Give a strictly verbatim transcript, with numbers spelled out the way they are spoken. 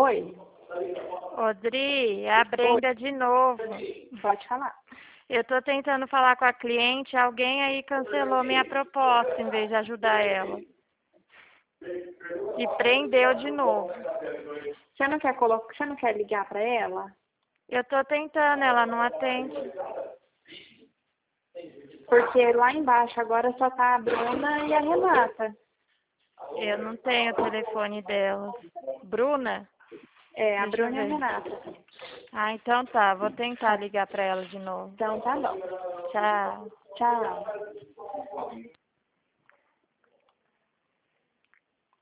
Oi, Odri, é a oi, Brenda de novo. pode falar. Eu tô tentando falar com a cliente, alguém aí cancelou minha proposta em vez de ajudar ela. E prendeu de novo. Você não quer colocar, você não quer ligar para ela? Eu tô tentando, ela não atende. Porque lá embaixo agora só tá a Bruna e a Renata. Eu não tenho o telefone dela. Bruna? É, a Deixa eu Bruna e a ver. Renata. Ah, então tá, vou tentar ligar pra ela de novo. Então tá bom. Tchau. Tchau.